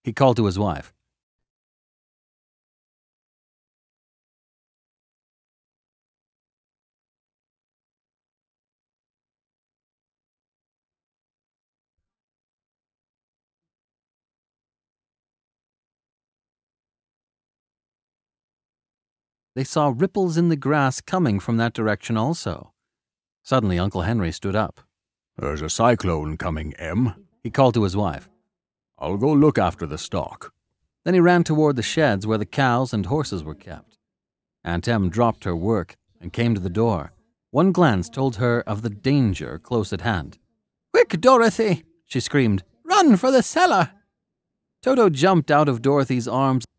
he called to his wife. They saw ripples in the grass coming from that direction also. Suddenly Uncle Henry stood up. "There's a cyclone coming, Em," he called to his wife. "I'll go look after the stock." Then he ran toward the sheds where the cows and horses were kept. Aunt Em dropped her work and came to the door. One glance told her of the danger close at hand. "Quick, Dorothy!" she screamed. "Run for the cellar!" Toto jumped out of Dorothy's arms